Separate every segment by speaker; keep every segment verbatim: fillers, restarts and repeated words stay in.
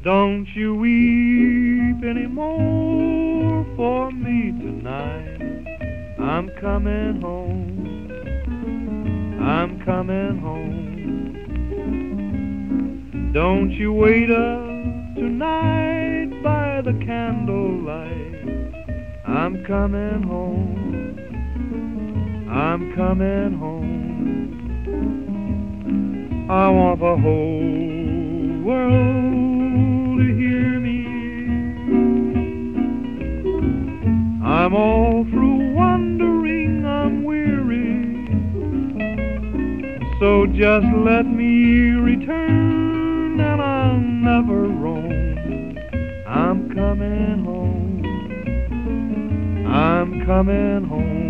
Speaker 1: Don't you weep anymore for me tonight. I'm coming home. I'm coming home. Don't you wait up tonight by the candlelight. I'm coming home. I'm coming home. I want the whole world to hear me. I'm all through wandering, I'm weary. So just let me return and I'll never roam. I'm coming home. I'm coming home.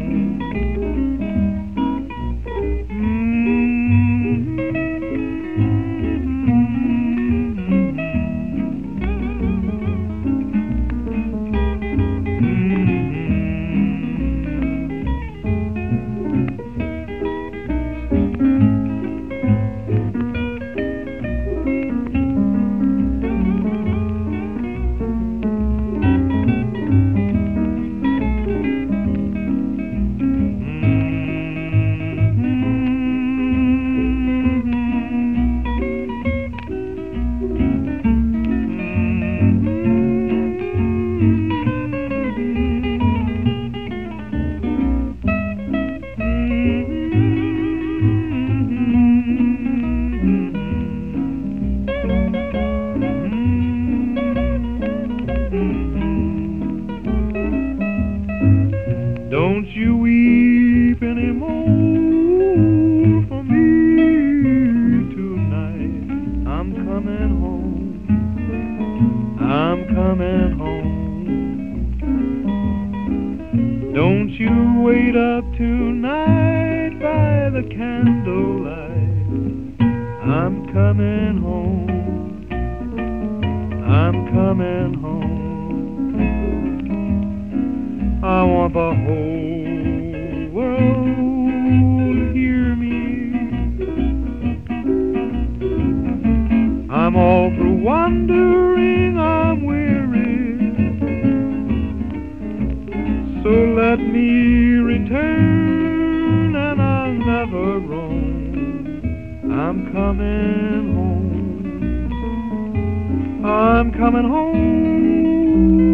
Speaker 1: Don't you weep anymore for me tonight. I'm coming home. I'm coming home. Don't you wait up tonight by the candlelight. I'm coming home. I'm coming home. I want the whole world to hear me. I'm all through wandering, I'm weary. So let me return and I'll never roam. I'm coming home. I'm coming home.